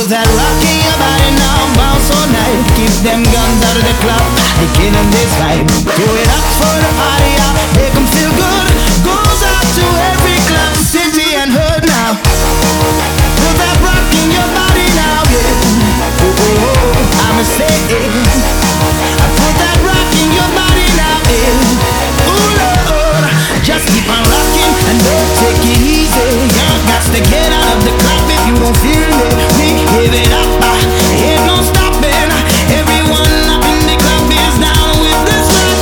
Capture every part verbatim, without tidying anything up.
Put that rock in your body now, bounce all night. Keep them guns out of the club, they killing this vibe. Throw it up for the party out, make them feel good. Goes out to every club, city and hood now. Put that rock in your body now, yeah. Oh, oh, oh, I'ma say it. I put that rock in your body now, yeah. Ooh, Lord, just keep on rocking and don't take it easy. You got to get out of the club if you don't feel it. We give it up, uh, ain't no stopping. Everyone up in the club is down with this rock.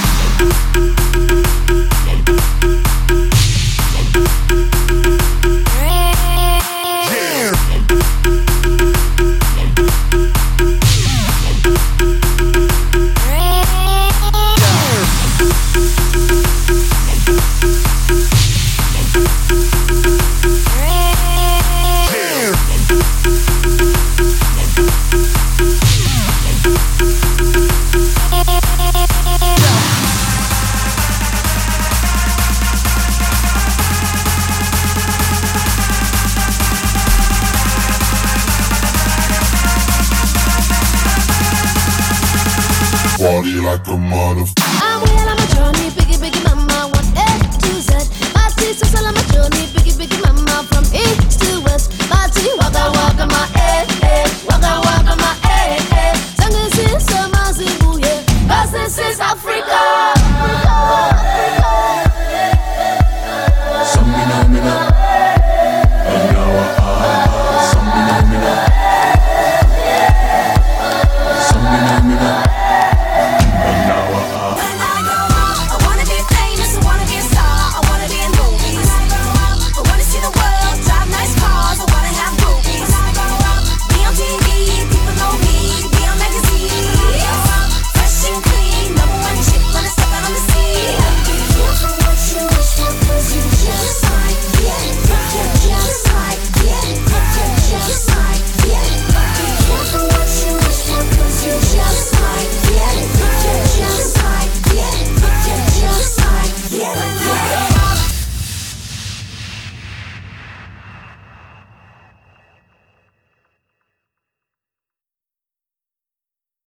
Party like a mother. I'm well on my journey, biggie, biggie, mama, one A to Z. Party, so on my journey, biggie, biggie, mama, from east to west. Party, waka, waka, my, eh, eh, waka, waka, my,